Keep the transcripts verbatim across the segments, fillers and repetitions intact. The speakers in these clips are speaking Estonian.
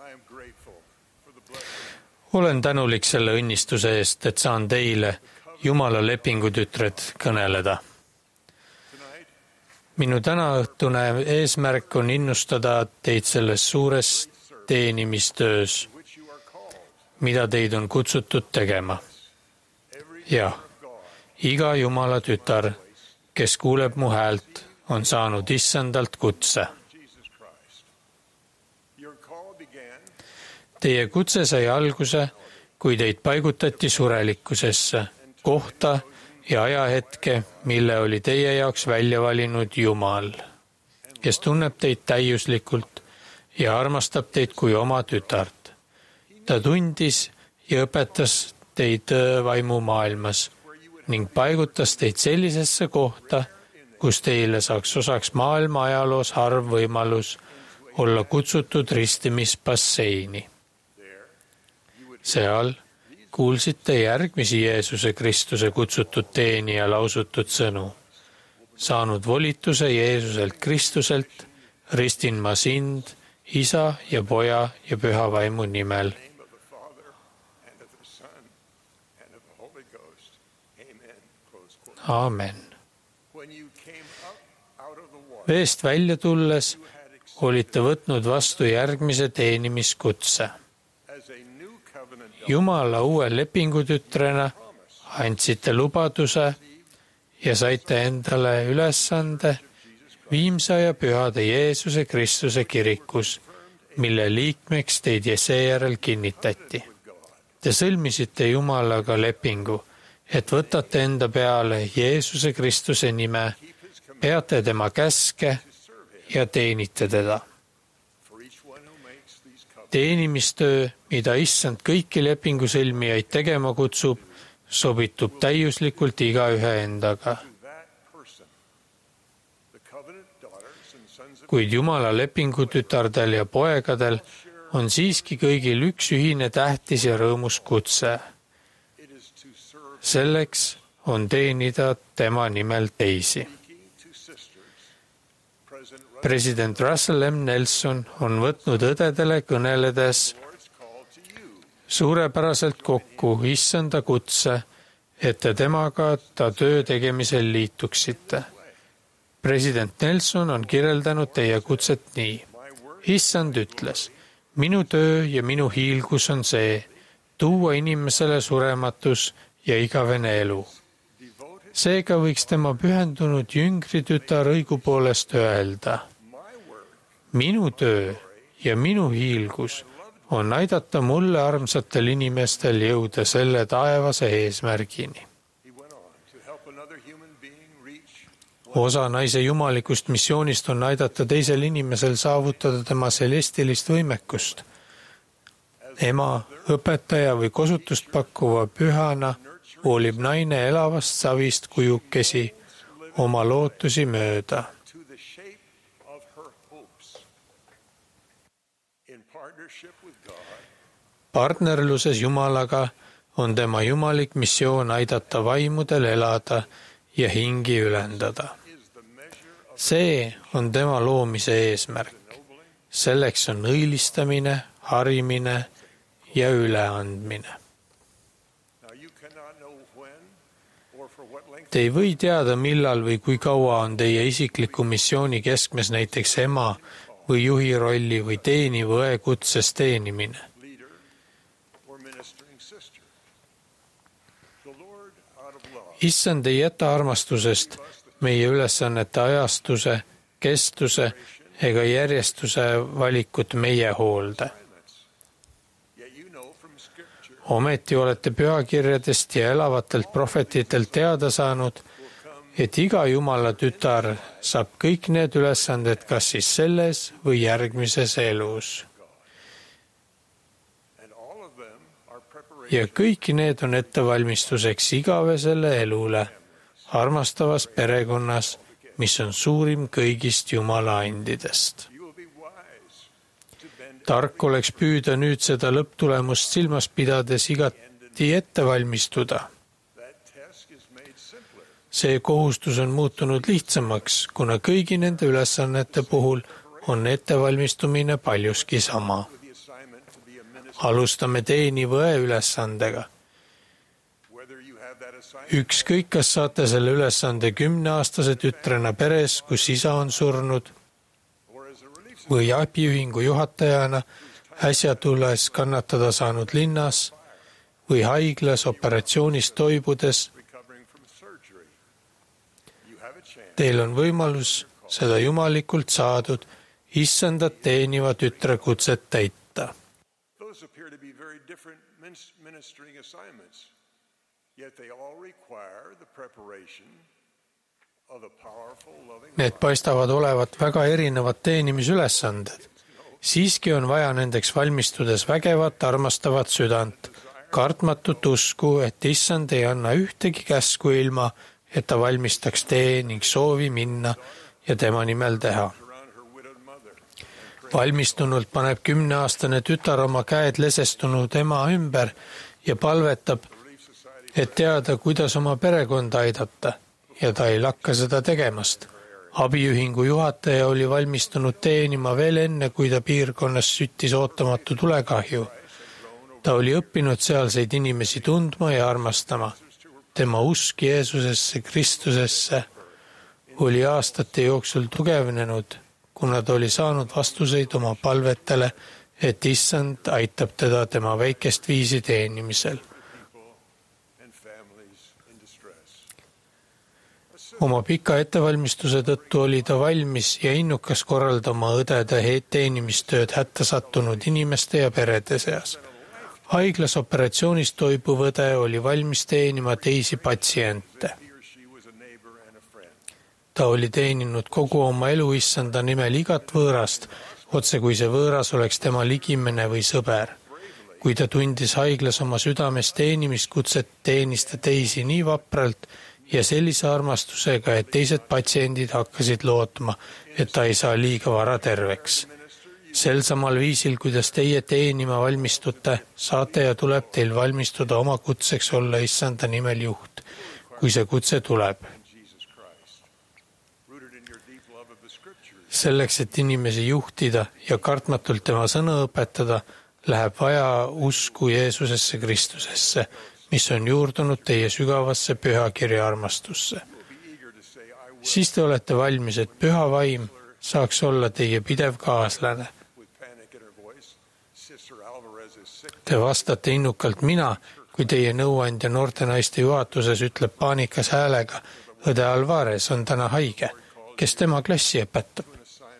olen tänulik selle õnnistuse eest, et saan teile, Jumala lepingutütred, kõneleda. Minu tänaõhtune eesmärk on innustada teid selles suures teenimistöös, mida teid on kutsutud tegema. Jah, iga Jumala tütar, kes kuuleb mu häält, on saanud issandalt kutse. Teie kutse sai alguse, kui teid paigutati surelikkusesse, kohta ja ajahetke, mille oli teie jaoks välja valinud Jumal, kes tunneb teid täiuslikult ja armastab teid kui oma tütart. Ta tundis ja õpetas teid vaimu maailmas ning paigutas teid sellisesse kohta, kus teile saaks osaks maailma ajaloos harv võimalus olla kutsutud ristimisbasseini. Seal kuulsite järgmisi Jeesuse Kristuse kutsutud teenija lausutud sõnu. Saanud volituse Jeesuselt Kristuselt, ristin ma sind, Isa ja Poja ja Püha Vaimu nimel. Aamen. Veest välja tulles olite võtnud vastu järgmise teenimiskutse. Jumala uue lepingutütrena andsite lubaduse ja saite endale ülesande viimsa ja pühade Jeesuse Kristuse kirikus, mille liikmeks teid seejärel kinnitati. Te sõlmisite Jumalaga lepingu, et võtate enda peale Jeesuse Kristuse nime, peate tema käske ja teenite teda. Teenimistöö, mida issand kõiki lepingusõlmijaid tegema kutsub, sobitub täiuslikult igaühe endaga. Kuid Jumala lepingutütardel ja poegadel on siiski kõigil üks ühine tähtis ja rõõmus kutse. Selleks on teenida tema nimel teisi. President Russell M. Nelson on võtnud õdedele kõneledes suurepäraselt kokku issanda kutse, et te temaga ta töö tegemisel liituksite. President Nelson on kirjeldanud teie kutset nii. Issand ütles, minu töö ja minu hiilgus on see, tuua inimesele surematus ja igavene elu. Seega võiks tema pühendunud jüngri tütar õigupoolest öelda. Minu töö ja minu hiilgus on aidata mulle armsatel inimestel jõuda selle taevase eesmärgini. Osa naise jumalikust missioonist on aidata teisel inimesel saavutada tema celestilist võimekust. Ema, õpetaja või kosutust pakkuva pühana hoolib naine elavast savist kujukesi oma lootusi mööda. Partnerluses Jumalaga on tema jumalik missioon aidata vaimudel elada ja hingi ülendada. See on tema loomise eesmärk. Selleks on õilistamine, harimine ja üleandmine. Te ei või teada, millal või kui kaua on teie isikliku missiooni keskmes näiteks ema või juhi rolli või teeniva õe kutses teenimine. Issand ei jäta armastusest meie ülesannete ajastuse, kestuse ega järjestuse valikut meie hoolde. Ometi olete pühakirjadest ja elavatelt prohvetitelt teada saanud, et iga Jumala tütar saab kõik need ülesanded kas siis selles või järgmises elus. Ja kõik need on ettevalmistuseks igavesele elule, armastavas perekonnas, mis on suurim kõigist Jumala andidest. Tark oleks püüda nüüd seda lõpptulemust silmas pidades igati ette valmistuda. See kohustus on muutunud lihtsamaks, kuna kõigi nende ülesannete puhul on ettevalmistumine paljuski sama. alustame teeniva õe ülesandega. Ükskõik, kas saate selle ülesande kümneaastase tütrena peres, kus isa on surnud, või abiühingu juhatajana äsja tulles kannatada saanud linnas või haiglas operatsioonist toibudes. Teil on võimalus seda jumalikult saadud issandat teeniva tütre kutset täita. Need paistavad olevat väga erinevad teenimisülesanded. Siiski on vaja nendeks valmistudes vägevat, armastavat südant, kartmatut usku, et issand ei anna ühtegi käsku ilma, et ta valmistaks tee ning soovi minna ja tema nimel teha. Valmistunult paneb kümneaastane tütar oma käed lesestunud ema ümber ja palvetab, et teada, kuidas oma perekonda aidata, ja ta ei lakka seda tegemast. Abiühingu juhataja oli valmistunud teenima veel enne, kui ta piirkonnas süttis ootamatu tulekahju. Ta oli õppinud sealseid inimesi tundma ja armastama. Tema usk Jeesusesse, Kristusesse oli aastate jooksul tugevnenud, kuna ta oli saanud vastuseid oma palvetele, et issand aitab teda tema väikest viisi teenimisel. Oma pika ettevalmistuse tõttu oli ta valmis ja innukas korraldama õdede teenimistööd hätta sattunud inimeste ja perede seas. Haiglas operatsioonist toibuv õde oli valmis teenima teisi patsiente. Ta oli teeninud kogu oma elu issanda nimel igat võõrast, otse kui see võõras oleks tema ligimene või sõber. Kui ta tundis haiglas oma südames teenimiskutset, teenis ta teisi nii vapralt ja sellise armastusega, et teised patsiendid hakkasid lootma, et ta ei saa liiga vara terveks. Sel samal viisil, kuidas teie teenima valmistute, saate ja tuleb teil valmistuda oma kutseks olla issanda nimel juht, kui see kutse tuleb. Selleks, et inimesi juhtida ja kartmatult tema sõna õpetada, läheb vaja usku Jeesusesse Kristusesse, mis on juurdunud teie sügavasse pühakirja armastusse. Siis te olete valmis, et püha vaim saaks olla teie pidev kaaslane. Te vastate innukalt mina, kui teie nõuandja noorte naiste juhatuses ütleb paanikas häälega, õde Alvarez on täna haige, kes tema klassi õpetab.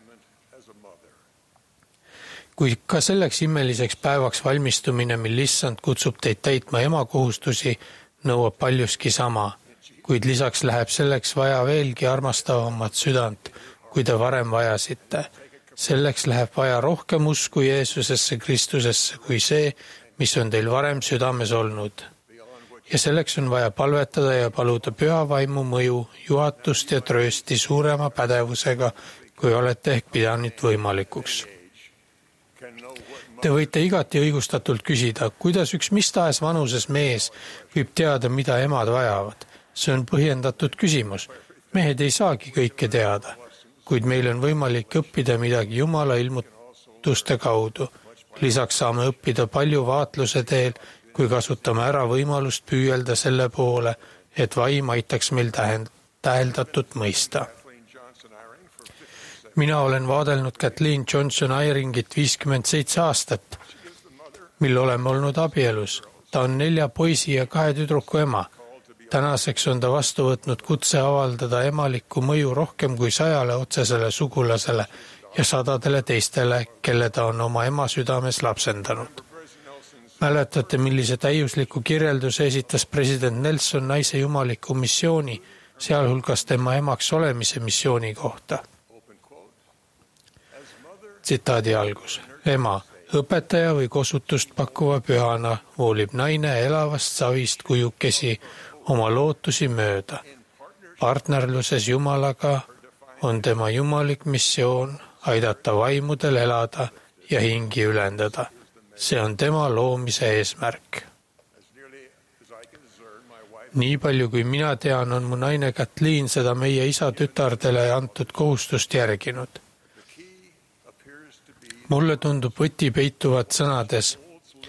Kui ka selleks imeliseks päevaks valmistumine, mil issand kutsub teid täitma ema kohustusi, nõuab paljuski sama, kuid lisaks läheb selleks vaja veelgi armastavamat südant, kui te varem vajasite. Selleks läheb vaja rohkem usku Jeesusesse Kristusesse kui see, mis on teil varem südames olnud. Ja selleks on vaja palvetada ja paluda püha vaimu mõju, juhatust ja tröösti suurema pädevusega, kui olete ehk pidanud võimalikuks. Te võite igati õigustatult küsida, kuidas üks mis tahes vanuses mees võib teada, mida emad vajavad. See on põhjendatud küsimus. Mehed ei saagi kõike teada, kuid meil on võimalik õppida midagi Jumala ilmutuste kaudu. Lisaks saame õppida palju vaatluse teel, kui kasutame ära võimalust püüelda selle poole, et vaim aitaks meil täheldatut mõista. Mina olen vaadelnud Kathleen Johnson Eyringit viiskümmend seitse aastat, mil oleme olnud abielus. Ta on nelja poisi ja kahe tüdruku ema. Tänaseks on ta vastu võtnud kutse avaldada emalikku mõju rohkem kui sajale otsesele sugulasele ja sadadele teistele, kelle ta on oma ema südames lapsendanud. Mäletate, millise täiusliku kirjelduse esitas president Nelson naise jumaliku missiooni, sealhulgas tema emaks olemise missiooni kohta. Tsitaadi algus. Ema, õpetaja või kosutust pakkuva pühana voolib naine elavast savist kujukesi oma lootusi mööda. Partnerluses Jumalaga on tema jumalik missioon aidata vaimudel elada ja hingi ülendada. See on tema loomise eesmärk. Nii palju kui mina tean, on mu naine Kathleen seda meie isa tütardele antud kohustust järginud. Mulle tundub võti peituvat sõnades.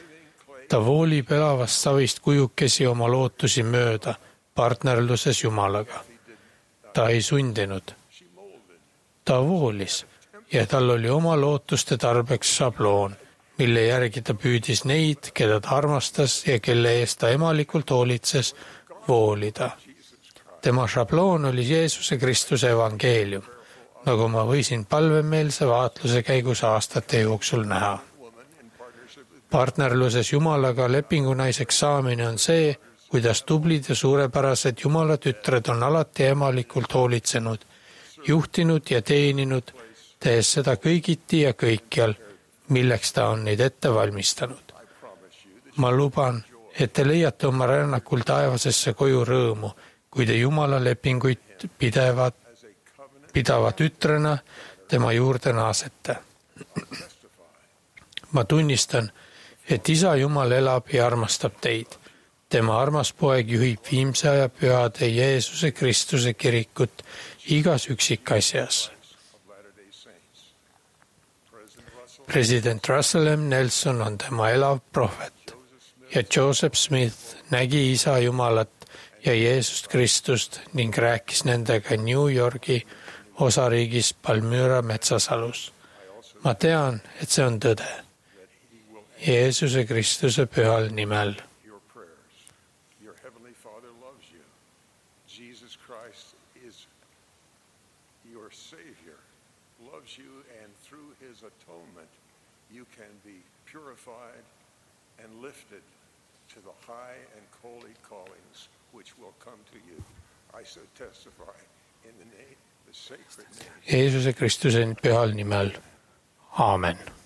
ta voolib elavast savist kujukesi oma lootusi mööda partnerluses Jumalaga. Ta ei sundinud. Ta voolis ja tal oli oma lootuste tarbeks šabloon, mille järgi ta püüdis neid, keda ta armastas ja kelle eest ta emalikult hoolitses, voolida. Tema šabloon oli Jeesuse Kristuse evangeelium, nagu ma võisin palvemeelse vaatluse käigus aastate jooksul näha. Partnerluses Jumalaga lepingunaiseks saamine on see, kuidas tublid ja suurepärased Jumala tütred on alati emalikult hoolitsenud, juhtinud ja teeninud, tehes seda kõigiti ja kõikjal, milleks ta on neid ette valmistanud. Ma luban, et te leiate oma rännakul taevasesse koju rõõmu, kui te Jumala lepinguid pidevad, pidava tütrena tema juurde naasete. Ma tunnistan, et Isa Jumal elab ja armastab teid. Tema armas poeg juhib viimse aja pühade Jeesuse Kristuse kirikut igas üksikasjas. President Russell M. Nelson on tema elav prohvet ja Joseph Smith nägi Isa Jumalat ja Jeesust Kristust ning rääkis nendega New Yorgi osariigis Palmyra metsasalus. Ma tean, et see on tõde. Jeesuse Kristuse pühal nimel. You can be purified and lifted to the high and holy callings which will come to you. I so testify in the name, the sacred name. Jeesuse Kristuse pühal nimel. Aamen.